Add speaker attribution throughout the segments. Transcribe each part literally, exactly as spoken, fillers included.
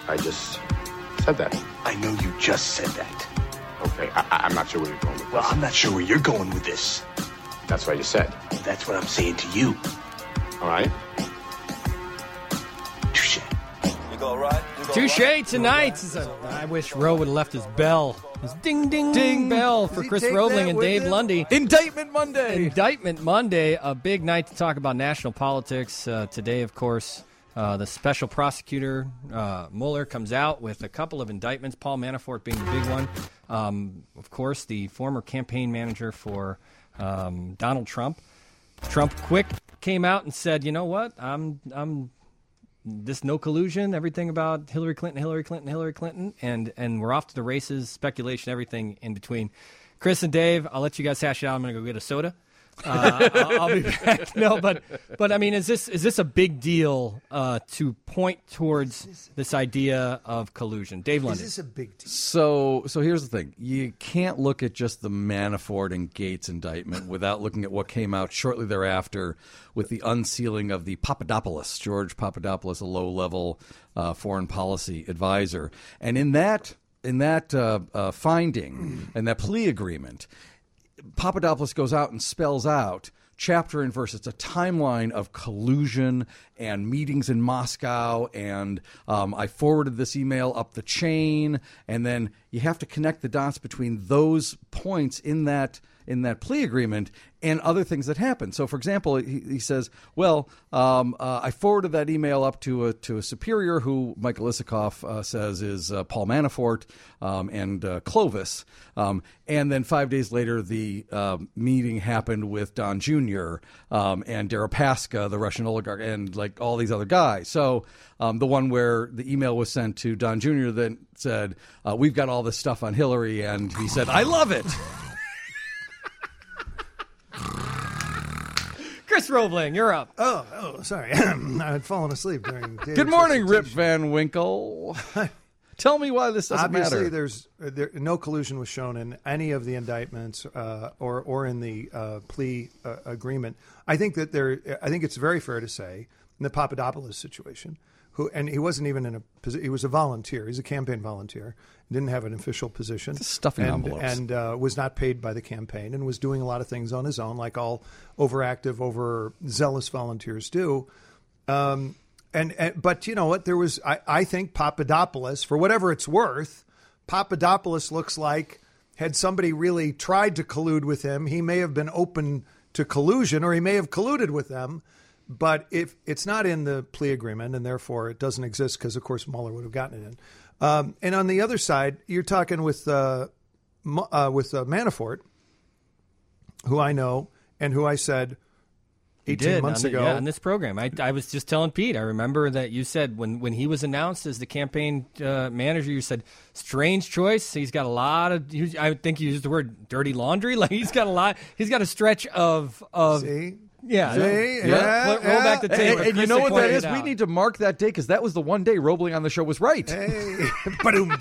Speaker 1: I just said that.
Speaker 2: I know you just said that.
Speaker 1: Okay, I, I'm not sure where you're going with this.
Speaker 2: Well, I'm not sure where you're going with this.
Speaker 1: That's what I just said.
Speaker 2: That's what I'm saying to you.
Speaker 1: All right?
Speaker 2: Touche.
Speaker 3: You go right. You go
Speaker 4: Touche
Speaker 3: right.
Speaker 4: tonight. Is a, I wish Roe would have left his bell. His ding, ding, ding bell for
Speaker 5: he
Speaker 4: Chris
Speaker 5: take
Speaker 4: Roebling
Speaker 5: that
Speaker 4: and
Speaker 5: with
Speaker 4: Dave
Speaker 5: him?
Speaker 4: Lundy.
Speaker 5: Indictment Monday.
Speaker 4: Indictment Monday, a big night to talk about national politics. Uh, today, of course, uh, the special prosecutor, uh, Mueller, comes out with a couple of indictments, Paul Manafort being the big one. Um, of course, the former campaign manager for um, Donald Trump. Trump quick came out and said, you know what, I'm I'm this no collusion, everything about Hillary Clinton, Hillary Clinton, Hillary Clinton, and and we're off to the races, speculation, everything in between. Chris and Dave, I'll let you guys hash it out. I'm going to go get a soda. Uh, I'll, I'll be back. No, but but I mean, is this is this a big deal uh, to point towards this idea of collusion? Dave
Speaker 5: Is
Speaker 4: London.
Speaker 5: this a big deal?
Speaker 6: So, so here's the thing: you can't look at just the Manafort and Gates indictment without looking at what came out shortly thereafter with the unsealing of the Papadopoulos, George Papadopoulos, a low-level uh, foreign policy advisor, and in that in that uh, uh, finding and that plea agreement, Papadopoulos goes out and spells out chapter and verse. It's a timeline of collusion and meetings in Moscow, and um, I forwarded this email up the chain, and then you have to connect the dots between those points in that in that plea agreement and other things that happen. So, for example, he, he says, well, um, uh, I forwarded that email up to a, to a superior who Michael Isikoff uh, says is uh, Paul Manafort um, and uh, Clovis. Um, and then five days later, the uh, meeting happened with Don Junior um, and Deripaska, the Russian oligarch, and like all these other guys. So um, the one where the email was sent to Don Junior that said, uh, we've got all this stuff on Hillary. And he said, I love it.
Speaker 4: Chris Roebling, you're up.
Speaker 5: Oh, oh, sorry. I had fallen asleep during Dave's
Speaker 6: Good morning, Rip
Speaker 5: recitation.
Speaker 6: Van Winkle. Tell me why this doesn't
Speaker 5: Obviously,
Speaker 6: matter.
Speaker 5: there's uh, there, no collusion was shown in any of the indictments uh, or or in the uh, plea uh, agreement. I think that there. I think it's very fair to say in the Papadopoulos situation, who and he wasn't even in a posi- he was a volunteer. He's a campaign volunteer. Didn't have an official position.
Speaker 6: Just stuffing
Speaker 5: and,
Speaker 6: envelopes.
Speaker 5: and uh, was not paid by the campaign and was doing a lot of things on his own, like all overactive, overzealous volunteers do. Um, And, and but you know what? There was I, I think Papadopoulos, for whatever it's worth, Papadopoulos looks like had somebody really tried to collude with him, he may have been open to collusion, or he may have colluded with them. But if it's not in the plea agreement, and therefore it doesn't exist, because of course Mueller would have gotten it in. Um, and on the other side, you're talking with uh, uh, with uh, Manafort, who I know and who I said eighteen
Speaker 4: did,
Speaker 5: months
Speaker 4: on the,
Speaker 5: ago.
Speaker 4: Yeah, on this program. I, I was just telling Pete, I remember that you said when, when he was announced as the campaign uh, manager, you said, strange choice. He's got a lot of, I think you used the word dirty laundry. Like he's got a lot, he's got a stretch of, of
Speaker 5: See?
Speaker 4: yeah.
Speaker 5: See?
Speaker 4: yeah.
Speaker 5: Yeah,
Speaker 4: Roll, roll back the
Speaker 5: yeah.
Speaker 4: tape.
Speaker 6: And, and you
Speaker 4: Chris
Speaker 6: know
Speaker 4: had
Speaker 6: what that
Speaker 4: pointed
Speaker 6: is?
Speaker 4: it
Speaker 6: We
Speaker 4: out.
Speaker 6: need to mark that day because that was the one day Roebling on the show was right.
Speaker 5: Hey, Ba-doom.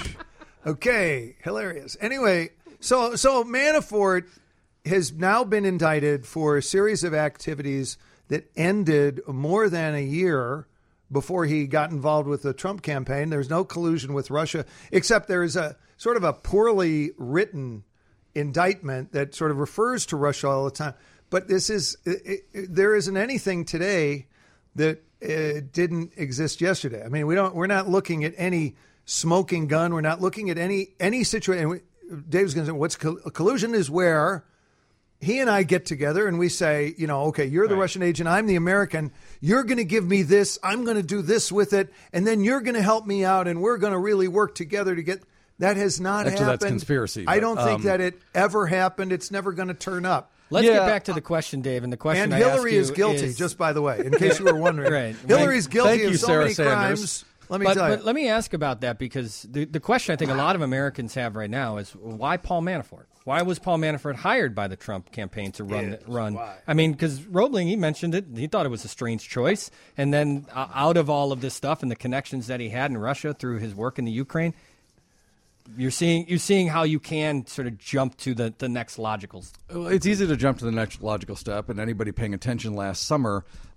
Speaker 5: Okay, hilarious. Anyway, so so Manafort has now been indicted for a series of activities that ended more than a year before he got involved with the Trump campaign. There's no collusion with Russia, except there is a sort of a poorly written indictment that sort of refers to Russia all the time. But this is it, it, there isn't anything today that uh, didn't exist yesterday. I mean, we don't. We're not looking at any smoking gun. We're not looking at any any situation. Dave's going to say, "What's coll- collusion?" Is where he and I get together and we say, you know, okay, you're the
Speaker 6: Right.
Speaker 5: Russian agent, I'm the American. You're going to give me this. I'm going to do this with it, and then you're going to help me out, and we're going to really work together to get. That has not
Speaker 6: Actually,
Speaker 5: happened.
Speaker 6: that's conspiracy,
Speaker 5: I
Speaker 6: but,
Speaker 5: don't think
Speaker 6: um,
Speaker 5: that it ever happened. It's never going to turn up.
Speaker 4: Let's
Speaker 6: Yeah.
Speaker 4: get back to the question, Dave. And the question
Speaker 5: And
Speaker 4: I
Speaker 5: Hillary
Speaker 4: ask you
Speaker 5: is guilty,
Speaker 4: is,
Speaker 5: just by the way, in case you were wondering.
Speaker 4: Right.
Speaker 5: Hillary's guilty
Speaker 6: Thank
Speaker 5: of
Speaker 6: you,
Speaker 5: so
Speaker 6: Sarah
Speaker 5: many
Speaker 6: Sanders.
Speaker 5: crimes. Let me
Speaker 4: but,
Speaker 5: tell you.
Speaker 4: but let me ask about that, because the, the question I think a lot of Americans have right now is why Paul Manafort? Why was Paul Manafort hired by the Trump campaign to run?
Speaker 5: Yes,
Speaker 4: run?
Speaker 5: why?
Speaker 4: I mean, because Roebling, he mentioned it. He thought it was a strange choice. And then uh, out of all of this stuff and the connections that he had in Russia through his work in the Ukraine, you're seeing you're seeing how you can sort of jump to the, the next logical.
Speaker 6: Well, it's easy to jump to the next logical step, and anybody paying attention last summer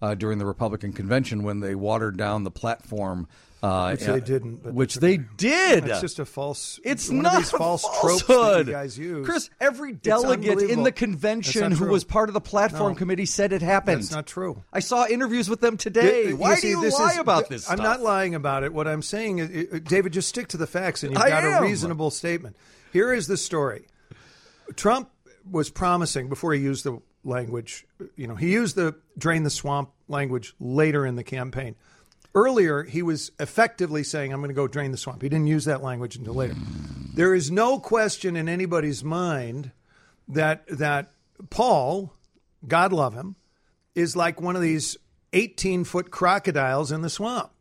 Speaker 6: uh, during the Republican convention when they watered down the platform. Uh,
Speaker 5: Which they didn't. But
Speaker 6: which they did.
Speaker 5: It's just a false.
Speaker 6: It's
Speaker 5: one
Speaker 6: not
Speaker 5: of these
Speaker 6: a
Speaker 5: false
Speaker 6: falsehood.
Speaker 5: tropes that you guys use.
Speaker 6: Chris, every delegate in
Speaker 5: unbelievable.
Speaker 6: the convention
Speaker 5: That's not
Speaker 6: who
Speaker 5: true.
Speaker 6: was part of the platform
Speaker 5: No.
Speaker 6: committee said it happened.
Speaker 5: That's not true.
Speaker 6: I saw interviews with them today.
Speaker 5: You-
Speaker 6: Why
Speaker 5: see,
Speaker 6: do you
Speaker 5: this
Speaker 6: lie
Speaker 5: is-
Speaker 6: about this
Speaker 5: I'm
Speaker 6: stuff?
Speaker 5: not lying about it. What I'm saying is, uh, David, just stick to the facts, and you've
Speaker 6: I
Speaker 5: got
Speaker 6: am.
Speaker 5: a reasonable statement. Here is the story. Trump was promising before he used the language. You know, he used the drain the swamp language later in the campaign. Earlier, he was effectively saying, I'm going to go drain the swamp. He didn't use that language until later. There is no question in anybody's mind that that Paul, God love him, is like one of these eighteen-foot crocodiles in the swamp.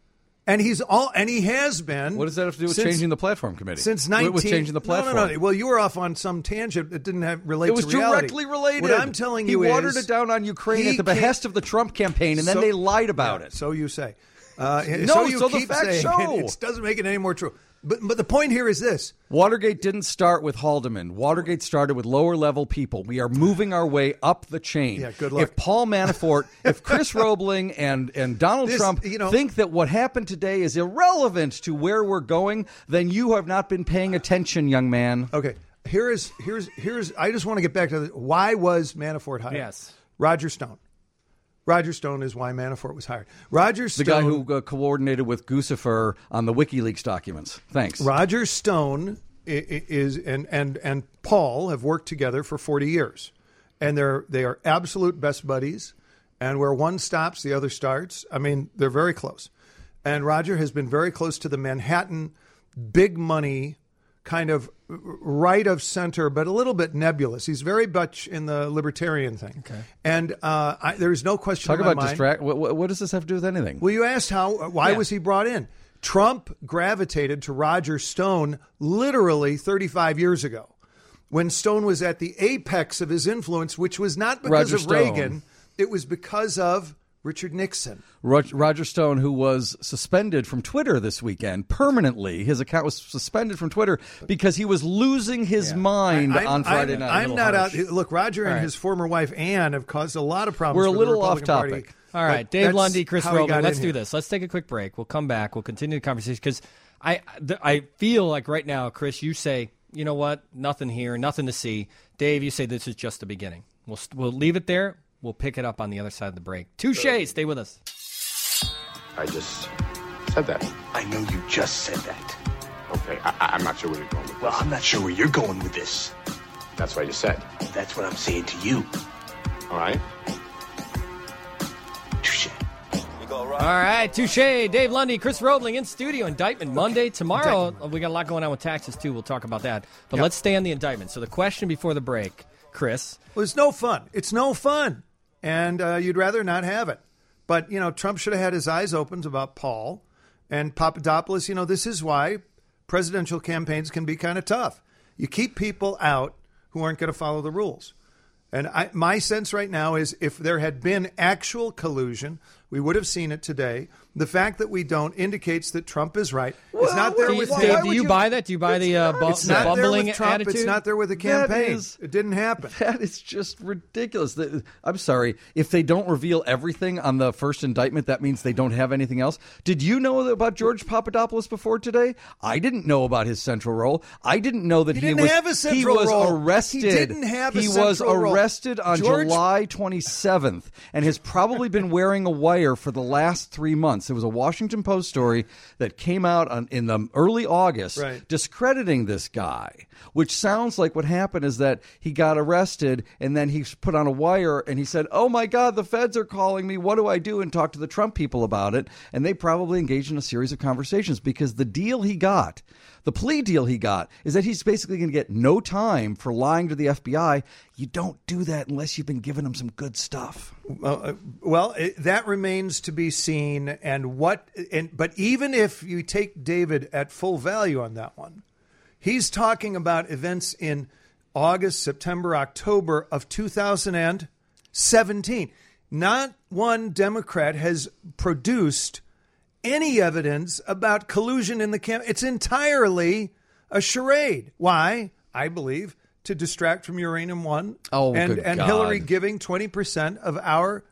Speaker 5: And he's all, and he has been.
Speaker 6: What does that have to do with
Speaker 5: since-
Speaker 6: changing the platform committee?
Speaker 5: Since
Speaker 6: What
Speaker 5: nineteen,
Speaker 6: was changing the platform?
Speaker 5: No, no, no. Well, you were off on some tangent that didn't have relate
Speaker 6: It was
Speaker 5: to reality.
Speaker 6: directly related.
Speaker 5: What I'm telling
Speaker 6: he
Speaker 5: you
Speaker 6: watered
Speaker 5: is
Speaker 6: it down on Ukraine
Speaker 5: he
Speaker 6: at the
Speaker 5: can't-
Speaker 6: behest of the Trump campaign, and then
Speaker 5: So-
Speaker 6: they lied about
Speaker 5: Yeah,
Speaker 6: it.
Speaker 5: So you say. Uh,
Speaker 6: No,
Speaker 5: so you
Speaker 6: so the
Speaker 5: keep
Speaker 6: facts
Speaker 5: saying
Speaker 6: show.
Speaker 5: it. It doesn't make it any more true. But but the point here is this.
Speaker 6: Watergate didn't start with Haldeman. Watergate started with lower level people. We are moving our way up the chain.
Speaker 5: Yeah, good luck.
Speaker 6: If Paul Manafort, if Chris Roebling and, and Donald
Speaker 5: This,
Speaker 6: Trump
Speaker 5: you know-
Speaker 6: think that what happened today is irrelevant to where we're going, then you have not been paying attention, young man.
Speaker 5: Okay. Here is here's here's. I just want to get back to the, why was Manafort hired?
Speaker 4: Yes.
Speaker 5: Roger Stone. Roger Stone is why Manafort was hired. Roger
Speaker 6: The
Speaker 5: Stone,
Speaker 6: guy who uh, coordinated with Guccifer on the WikiLeaks documents. Thanks.
Speaker 5: Roger Stone i- i- is and and and Paul have worked together for forty years, and they're they are absolute best buddies. And where one stops, the other starts. I mean, they're very close. And Roger has been very close to the Manhattan big money kind of right of center, but a little bit nebulous. He's very much in the libertarian thing. Okay. And uh, I, there's no question
Speaker 6: Talk
Speaker 5: in my
Speaker 6: about
Speaker 5: mind.
Speaker 6: distract. What, what, what does this have to do with anything?
Speaker 5: Well, you asked how, why
Speaker 6: Yeah.
Speaker 5: was he brought in? Trump gravitated to Roger Stone literally thirty-five years ago when Stone was at the apex of his influence, which was not because
Speaker 6: Roger
Speaker 5: of
Speaker 6: Stone.
Speaker 5: Reagan. It was because of Richard Nixon.
Speaker 6: Rog- Roger Stone, who was suspended from Twitter this weekend permanently, his account was suspended from Twitter because he was losing his mind
Speaker 5: I'm-
Speaker 6: on Friday
Speaker 5: I'm,
Speaker 6: night.
Speaker 5: I'm not out.
Speaker 4: harsh.
Speaker 5: Look, Roger and
Speaker 4: right.
Speaker 5: his former wife Ann have caused a lot of problems.
Speaker 6: We're a
Speaker 5: for the
Speaker 6: little off
Speaker 5: Republican Party.
Speaker 6: topic.
Speaker 4: All right,
Speaker 5: But
Speaker 4: Dave
Speaker 5: that's
Speaker 4: Lundy, Chris
Speaker 5: how he
Speaker 4: Roebling.
Speaker 5: got
Speaker 4: Let's
Speaker 5: in
Speaker 4: do
Speaker 5: here.
Speaker 4: this. Let's take a quick break. We'll come back. We'll continue the conversation because I, th- I feel like right now, Chris, you say, you know what, nothing here, nothing to see. Dave, you say this is just the beginning. We'll we'll leave it there. We'll pick it up on the other side of the break. Touche. Stay with us.
Speaker 1: I just said that.
Speaker 2: I know you just said that.
Speaker 1: Okay, I, I- I'm not sure where you're going with
Speaker 2: Well,
Speaker 1: this.
Speaker 2: I'm not sure where you're going with this.
Speaker 1: That's what you said.
Speaker 2: That's what I'm saying to you.
Speaker 1: All right?
Speaker 2: Touche.
Speaker 3: You go
Speaker 4: All
Speaker 3: right.
Speaker 4: right, touche. Dave Lundy, Chris Roebling in studio. Indictment Monday. Tomorrow, we got a lot going on with taxes, too. We'll talk about that. But
Speaker 5: Yep.
Speaker 4: let's stay on the indictment. So the question before the break, Chris.
Speaker 5: Well, it's no fun. It's no fun. And uh, you'd rather not have it. But, you know, Trump should have had his eyes open about Paul and Papadopoulos. You know, this is why presidential campaigns can be kind of tough. You keep people out who aren't going to follow the rules. And I, my sense right now is if there had been actual collusion, we would have seen it today. The fact that we don't indicates that Trump is right. It's not there
Speaker 4: Do you,
Speaker 5: with
Speaker 6: why
Speaker 4: Dave,
Speaker 6: would
Speaker 4: do you
Speaker 6: you-
Speaker 4: buy that? Do you buy the, uh, bu-
Speaker 5: It's
Speaker 4: the
Speaker 5: not there
Speaker 4: bumbling
Speaker 5: with Trump.
Speaker 4: attitude?
Speaker 5: It's not there with the
Speaker 6: That
Speaker 5: campaign.
Speaker 6: is-
Speaker 5: It didn't happen.
Speaker 6: That is just ridiculous. The- I'm sorry. If they don't reveal everything on the first indictment, that means they don't have anything else. Did you know about George Papadopoulos before today? I didn't know about his central role. I didn't know that
Speaker 5: He
Speaker 6: he,
Speaker 5: didn't
Speaker 6: was,
Speaker 5: have a
Speaker 6: he
Speaker 5: central
Speaker 6: was
Speaker 5: role.
Speaker 6: arrested.
Speaker 5: He didn't have a
Speaker 6: He
Speaker 5: central
Speaker 6: was
Speaker 5: role.
Speaker 6: arrested on
Speaker 5: George-
Speaker 6: July twenty-seventh and has probably been wearing a wire for the last three months. There was a Washington Post story that came out on, in the early August
Speaker 5: Right.
Speaker 6: discrediting this guy, which sounds like what happened is that he got arrested and then he put on a wire and he said, oh my God, the feds are calling me. What do I do? And talk to the Trump people about it. And they probably engaged in a series of conversations because the deal he got, the plea deal he got, is that he's basically going to get no time for lying to the F B I. You don't do that unless you've been giving him some good stuff.
Speaker 5: Uh, well, it, that remains to be seen. And what? And but even if you take David at full value on that one, he's talking about events in August, September, October of two thousand seventeen. Not one Democrat has produced any evidence about collusion in the camp. It's entirely a charade. Why? I believe to distract from Uranium One
Speaker 6: Oh,
Speaker 5: and,
Speaker 6: good
Speaker 5: and
Speaker 6: God.
Speaker 5: Hillary giving twenty percent of our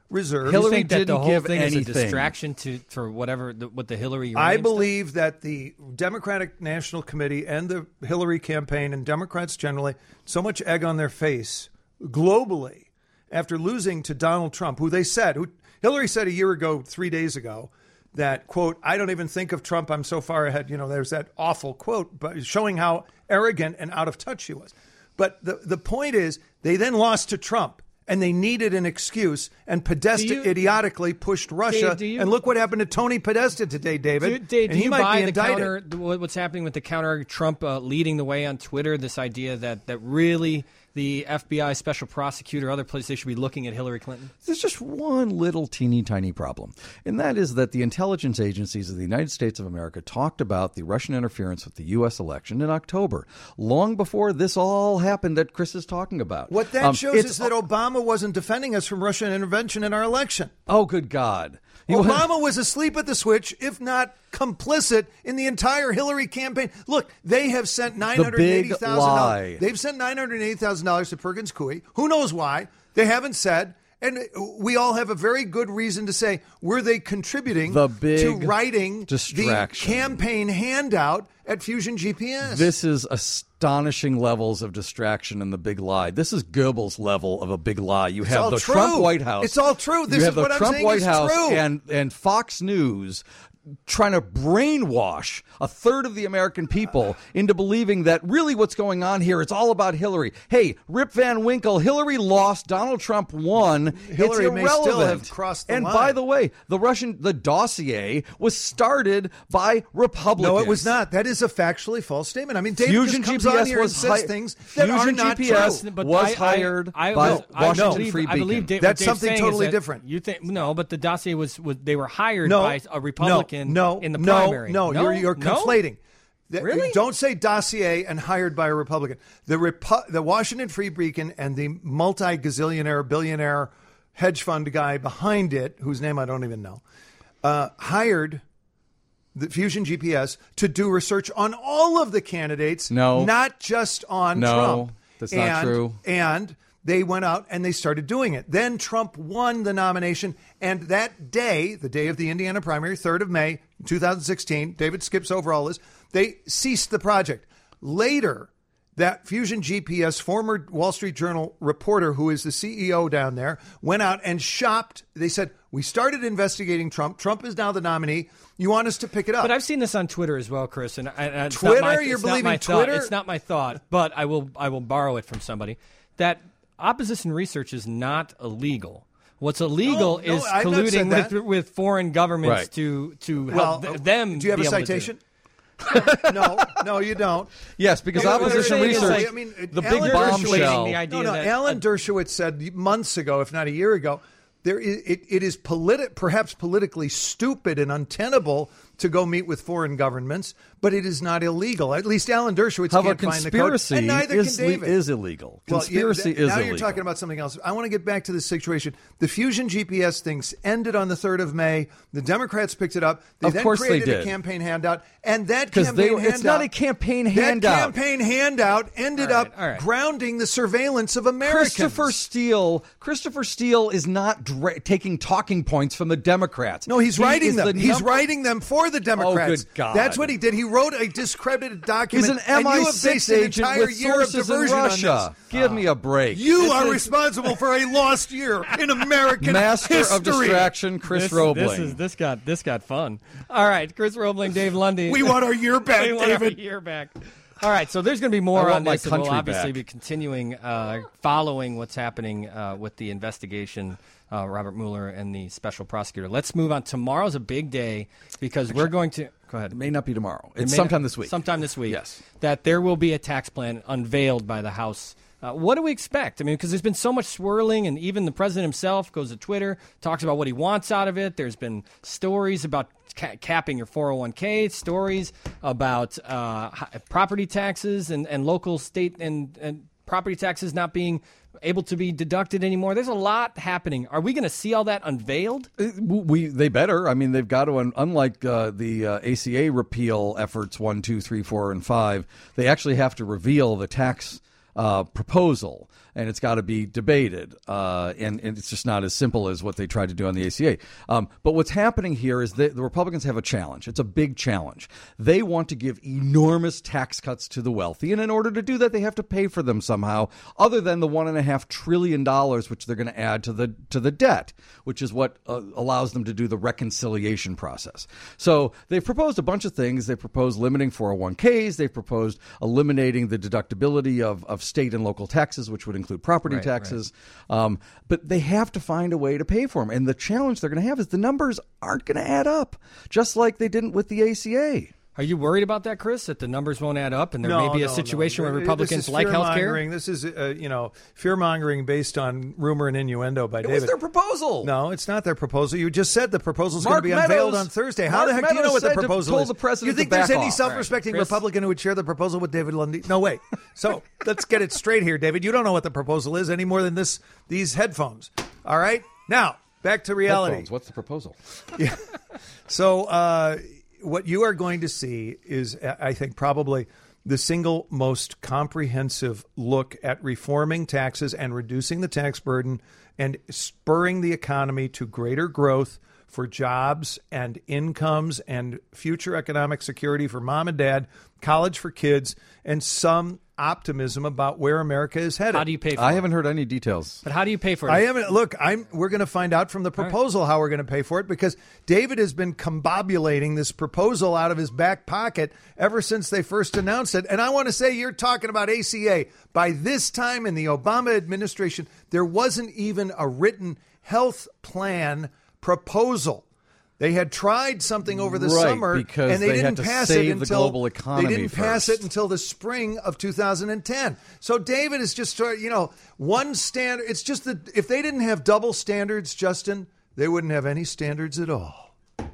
Speaker 5: reserves.
Speaker 4: You
Speaker 6: Hillary
Speaker 4: think that
Speaker 6: didn't
Speaker 4: the whole
Speaker 6: give
Speaker 4: thing is a
Speaker 6: anything.
Speaker 4: distraction to for whatever the, what the Hillary?
Speaker 5: I
Speaker 4: uranium
Speaker 5: believe that the Democratic National Committee and the Hillary campaign and Democrats generally, so much egg on their face globally after losing to Donald Trump, who they said, who Hillary said a year ago, three days ago, that, quote, I don't even think of Trump. I'm so far ahead. You know, there's that awful quote, but showing how arrogant and out of touch she was. But the, the point is, they then lost to Trump. And they needed an excuse, and Podesta
Speaker 4: you,
Speaker 5: idiotically pushed Russia.
Speaker 4: Dave, you,
Speaker 5: and look what happened to Tony Podesta today, David.
Speaker 4: Do, Dave,
Speaker 5: and
Speaker 4: do
Speaker 5: he
Speaker 4: you
Speaker 5: might
Speaker 4: buy
Speaker 5: be
Speaker 4: the
Speaker 5: indicted.
Speaker 4: counter? the- What's happening with the counter? Trump uh, leading the way on Twitter. This idea that that really the F B I special prosecutor, other places, they should be looking at Hillary Clinton.
Speaker 6: There's just one little teeny tiny problem, and that is that the intelligence agencies of the United States of America talked about the Russian interference with the U S election in October, long before this all happened that Chris is talking about.
Speaker 5: What that
Speaker 6: Um,
Speaker 5: shows
Speaker 6: it's-
Speaker 5: is that Obama wasn't defending us from Russian intervention in our election.
Speaker 6: Oh, good God. You-
Speaker 5: Obama was asleep at the switch, if not complicit in the entire Hillary campaign. Look, they have sent nine hundred eighty thousand
Speaker 6: lie.
Speaker 5: dollars. They've sent nine hundred eighty thousand dollars to Perkins Coie. Who knows why? They haven't said. And we all have a very good reason to say, were they contributing
Speaker 6: The big
Speaker 5: to writing
Speaker 6: distraction.
Speaker 5: the campaign handout at Fusion G P S?
Speaker 6: This is astonishing levels of distraction in the big lie. This is Goebbels level of a big lie. You have
Speaker 5: all
Speaker 6: the
Speaker 5: true.
Speaker 6: Trump White House.
Speaker 5: It's all true. This
Speaker 6: you
Speaker 5: is
Speaker 6: have the
Speaker 5: what I'm
Speaker 6: Trump
Speaker 5: saying
Speaker 6: White
Speaker 5: is
Speaker 6: House
Speaker 5: true.
Speaker 6: and and Fox News trying to brainwash a third of the American people into believing that really what's going on here is all about Hillary. Hey, Rip Van Winkle, Hillary lost, Donald Trump won.
Speaker 5: Hillary
Speaker 6: it's
Speaker 5: may
Speaker 6: irrelevant.
Speaker 5: still have crossed the
Speaker 6: and
Speaker 5: line.
Speaker 6: by the way, the Russian the dossier was started by Republicans.
Speaker 5: No, it was not. That is a factually false statement. I mean, David
Speaker 6: Fusion
Speaker 5: just comes
Speaker 6: G P S
Speaker 5: on here and
Speaker 6: was
Speaker 5: says
Speaker 6: hi-
Speaker 5: things that
Speaker 6: Fusion
Speaker 5: are not
Speaker 6: G P S
Speaker 5: true.
Speaker 4: But
Speaker 6: was
Speaker 4: I- I-
Speaker 6: hired
Speaker 4: I,
Speaker 6: by
Speaker 4: was- I
Speaker 6: Washington
Speaker 4: believe,
Speaker 6: Free
Speaker 4: I believe
Speaker 6: Beacon.
Speaker 4: Dave,
Speaker 5: That's
Speaker 4: what Dave's
Speaker 5: something
Speaker 4: saying is
Speaker 5: totally
Speaker 4: that
Speaker 5: different.
Speaker 4: You think no, but the dossier was, was they were hired
Speaker 5: No,
Speaker 4: by a Republican
Speaker 5: no,
Speaker 4: in the
Speaker 5: no,
Speaker 4: primary.
Speaker 5: No, you're, you're
Speaker 4: No?
Speaker 5: conflating. The-
Speaker 4: Really?
Speaker 5: Don't say dossier and hired by a Republican. The Repu- the Washington Free Beacon and the multi-gazillionaire, billionaire hedge fund guy behind it, whose name I don't even know, uh, hired the Fusion G P S to do research on all of the candidates,
Speaker 6: No.
Speaker 5: not just on
Speaker 6: No,
Speaker 5: Trump.
Speaker 6: that's not
Speaker 5: And-
Speaker 6: true.
Speaker 5: And they went out and they started doing it. Then Trump won the nomination. And that day, the day of the Indiana primary, third of May, two thousand sixteen, David skips over all this, they ceased the project. Later, that Fusion G P S former Wall Street Journal reporter, who is the C E O down there, went out and shopped. They said, we started investigating Trump. Trump is now the nominee. You want us to pick it up.
Speaker 4: But I've seen this on Twitter as well, Chris. And, I- and it's
Speaker 5: Twitter?
Speaker 4: not my,
Speaker 5: You're
Speaker 4: it's not
Speaker 5: believing
Speaker 4: my thought.
Speaker 5: Twitter?
Speaker 4: It's not my thought, but I will I will borrow it from somebody. That opposition research is not illegal. What's illegal
Speaker 5: No, no,
Speaker 4: is
Speaker 5: I've not said
Speaker 4: colluding with
Speaker 5: that.
Speaker 4: with foreign governments
Speaker 6: Right.
Speaker 4: to to
Speaker 5: well,
Speaker 4: help th- them.
Speaker 5: do you have
Speaker 4: be
Speaker 5: a
Speaker 4: able to do it.
Speaker 5: citation? no, no, you don't.
Speaker 6: Yes, because
Speaker 5: You know, what
Speaker 6: opposition
Speaker 5: they're saying is,
Speaker 6: research,
Speaker 5: I mean,
Speaker 6: the
Speaker 5: Alan
Speaker 6: big
Speaker 5: Dershowitz-
Speaker 6: bombshell.
Speaker 4: The idea
Speaker 5: No, no.
Speaker 4: that-
Speaker 5: Alan Dershowitz said months ago, if not a year ago, there is, it, it is politi- perhaps politically stupid and untenable to go meet with foreign governments, but it is not illegal. At least Alan Dershowitz
Speaker 6: However,
Speaker 5: can't find the code,
Speaker 6: conspiracy
Speaker 5: and neither
Speaker 6: is,
Speaker 5: can
Speaker 6: le-
Speaker 5: David.
Speaker 6: is illegal.
Speaker 5: Well, yeah,
Speaker 6: Conspiracy
Speaker 5: th-
Speaker 6: is
Speaker 5: now
Speaker 6: illegal.
Speaker 5: you're talking about something else. I want to get back to this situation. The Fusion G P S things ended on the third of May. The Democrats picked it up. They
Speaker 6: Of
Speaker 5: then
Speaker 6: course they
Speaker 5: created a
Speaker 6: did.
Speaker 5: campaign handout, and that
Speaker 6: 'Cause
Speaker 5: campaign
Speaker 6: they were-
Speaker 5: handout.
Speaker 6: it's not a campaign
Speaker 5: that
Speaker 6: handout.
Speaker 5: campaign handout ended
Speaker 4: All right,
Speaker 5: up
Speaker 4: all right.
Speaker 5: grounding the surveillance of Americans.
Speaker 6: Christopher Steele. Christopher Steele is not dra- taking talking points from the Democrats.
Speaker 5: No, he's
Speaker 6: He
Speaker 5: writing
Speaker 6: is
Speaker 5: them.
Speaker 6: the
Speaker 5: He's
Speaker 6: num-
Speaker 5: writing them for the Democrats.
Speaker 6: Oh, good God.
Speaker 5: That's what he did. He wrote a discredited document.
Speaker 6: He's an M
Speaker 5: and you
Speaker 6: I
Speaker 5: have
Speaker 6: six
Speaker 5: based an
Speaker 6: agent
Speaker 5: entire
Speaker 6: with
Speaker 5: year of
Speaker 6: sources in
Speaker 5: diversion on
Speaker 6: Russia.
Speaker 5: this.
Speaker 6: Give me a break.
Speaker 5: You
Speaker 6: This
Speaker 5: are
Speaker 6: is
Speaker 5: responsible for a lost year in American
Speaker 6: master
Speaker 5: history.
Speaker 6: of distraction, Chris
Speaker 4: This,
Speaker 6: Roebling.
Speaker 4: this is this got this got fun. All right, Chris Roebling, Dave Lundy.
Speaker 5: We want our year back,
Speaker 4: we want
Speaker 5: David.
Speaker 4: our year back. All right, so there's going to be more
Speaker 6: I want
Speaker 4: on
Speaker 6: my
Speaker 4: this, and we'll
Speaker 6: country
Speaker 4: obviously
Speaker 6: back.
Speaker 4: be continuing uh, following what's happening uh, with the investigation, uh, Robert Mueller and the special prosecutor. Let's move on. Tomorrow's a big day because we're going to go ahead.
Speaker 6: It may not be tomorrow.
Speaker 4: It
Speaker 6: It's
Speaker 4: may
Speaker 6: sometime
Speaker 4: not-
Speaker 6: this week.
Speaker 4: Sometime this week.
Speaker 6: Yes.
Speaker 4: That there will be a tax plan unveiled by the House. Uh, what do we expect? I mean, because there's been so much swirling, and even the president himself goes to Twitter, talks about what he wants out of it. There's been stories about ca- capping your four oh one k, stories about uh, hi- property taxes and, and local, state, and, and property taxes not being able to be deducted anymore. There's a lot happening. Are we going to see all that unveiled?
Speaker 6: Uh, We they better. I mean, they've got to. un- Unlike uh, the uh, A C A repeal efforts one, two, three, four, and five, they actually have to reveal the tax uh, proposal, and it's got to be debated, uh, and, and it's just not as simple as what they tried to do on the A C A. Um, but what's happening here is that the Republicans have a challenge. It's a big challenge. They want to give enormous tax cuts to the wealthy, and in order to do that, they have to pay for them somehow, other than the one and a half trillion dollars which they're going to add to the to the debt, which is what uh, allows them to do the reconciliation process. So they've proposed a bunch of things. They've proposed limiting four oh one k's. They've proposed eliminating the deductibility of, of state and local taxes, which would include property
Speaker 4: Right,
Speaker 6: taxes. Right. Um, but they have to find a way to pay for them. And the challenge they're going to have is the numbers aren't going to add up, just like they didn't with the A C A.
Speaker 4: Are you worried about that, Chris, that the numbers won't add up and there
Speaker 5: No,
Speaker 4: may be a
Speaker 5: no,
Speaker 4: situation
Speaker 5: no.
Speaker 4: where Republicans
Speaker 5: this is
Speaker 4: like health care?
Speaker 5: fear-mongering. This is, uh, you know, fear-mongering based on rumor and innuendo by
Speaker 6: It
Speaker 5: David.
Speaker 6: was their proposal.
Speaker 5: No, it's not their proposal. You just said the proposal's going
Speaker 6: Mark
Speaker 5: to be unveiled
Speaker 6: Meadows-
Speaker 5: on Thursday. How
Speaker 6: Mark
Speaker 5: the heck do you know
Speaker 6: Meadows
Speaker 5: what the
Speaker 6: said to
Speaker 5: proposal
Speaker 6: told
Speaker 5: is?
Speaker 6: the president
Speaker 5: you think
Speaker 6: to
Speaker 5: there's
Speaker 6: back
Speaker 5: any
Speaker 6: off.
Speaker 5: self-respecting
Speaker 4: Chris?
Speaker 5: Republican who would share the proposal with David Lundy? No, wait. So let's get it straight here, David. You don't know what the proposal is any more than this. These headphones. All right? Now, back to reality.
Speaker 6: Headphones. What's the proposal?
Speaker 5: Yeah. So uh, what you are going to see is, I think, probably the single most comprehensive look at reforming taxes and reducing the tax burden and spurring the economy to greater growth for jobs and incomes and future economic security for mom and dad, college for kids, and some optimism about where America is headed.
Speaker 4: How do you pay for
Speaker 6: I
Speaker 4: it?
Speaker 6: haven't heard any details.
Speaker 4: But how do you pay for it?
Speaker 5: I haven't. Look, I'm. We're going to find out from the proposal how we're going to pay for it, because David has been combobulating this proposal out of his back pocket ever since they first announced it. And I want to say, you're talking about A C A. By this time in the Obama administration, there wasn't even a written health plan proposal. They had tried something over the
Speaker 6: Right,
Speaker 5: summer,
Speaker 6: because
Speaker 5: and they,
Speaker 6: they
Speaker 5: didn't
Speaker 6: had to
Speaker 5: pass
Speaker 6: save
Speaker 5: it
Speaker 6: the
Speaker 5: until
Speaker 6: global economy
Speaker 5: they didn't pass
Speaker 6: first.
Speaker 5: it until the spring of two thousand ten. So David is just, you know, one standard. It's just that if they didn't have double standards, Justin, they wouldn't have any standards at all.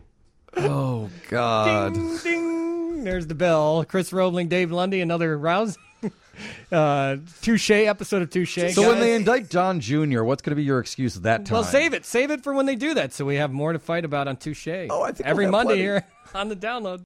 Speaker 6: Oh, God.
Speaker 4: Ding, ding. There's the bell. Chris Roebling, Dave Lundy, another rousing uh, Touche episode of Touche.
Speaker 6: So when
Speaker 4: guys.
Speaker 6: they indict John Junior, what's going to be your excuse that time?
Speaker 4: Well, save it. Save it for when they do that so we have more to fight about on Touche.
Speaker 6: Oh, I think
Speaker 4: Every
Speaker 6: we'll have
Speaker 4: Monday
Speaker 6: plenty.
Speaker 4: here on the download.